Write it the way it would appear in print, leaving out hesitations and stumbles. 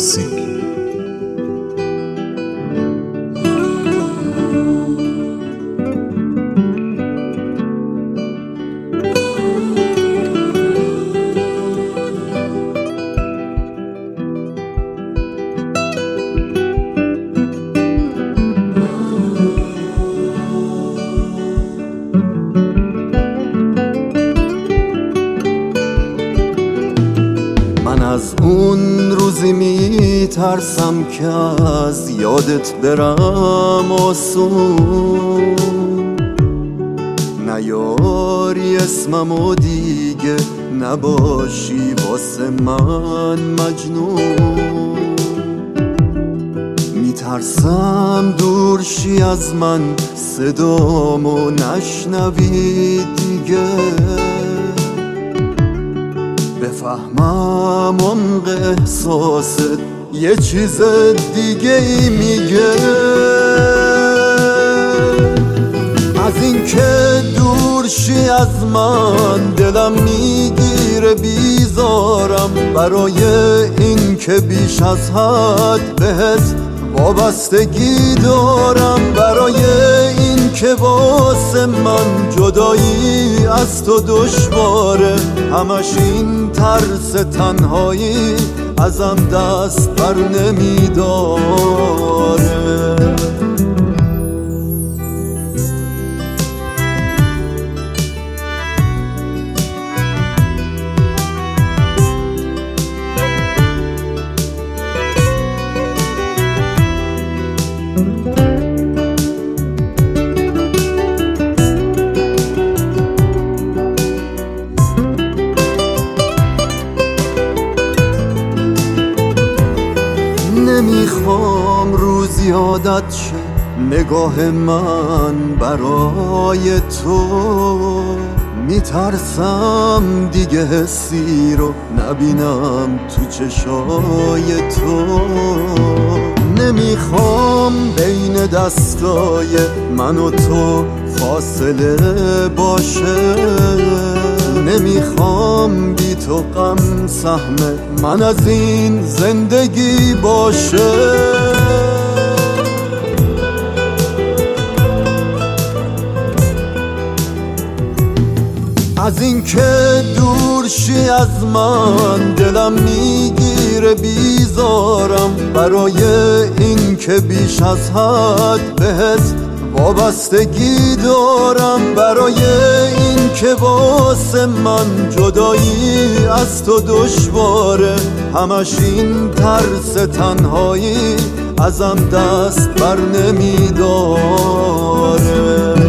فارسی. من از اون روزی میترسم که از یادت برم آسون، نیاری اسممو دیگه، نباشی واسه من مجنون. میترسم دور شی از من، صدامو نشنوی دیگه، بفهمم عمق احساست یه چیز دیگه ای میگه. از این که دور شی از من دلم میگیره بیزارم، برای این که بیش از حد بهت وابستگی دارم، برای این که واسه من جدایی از تو دشواره، همش این ترس تنهایی ازم دست بر نمیداره. نمیخوام روز یادت شه نگاه من برای تو، میترسم دیگه حسی رو نبینم تو چشای تو. نمیخوام بین دستای من و تو فاصله باشه، نمیخوام بی تو غم سهم من از این زندگی باشه. از این که دور شی از من دلم میگیره بیزارم، برای این که بیش از حد بهت وابستگی دارم، برای این که واسه من جدایی از تو دشواره، همش این ترس تنهایی ازم دست بر نمیداره.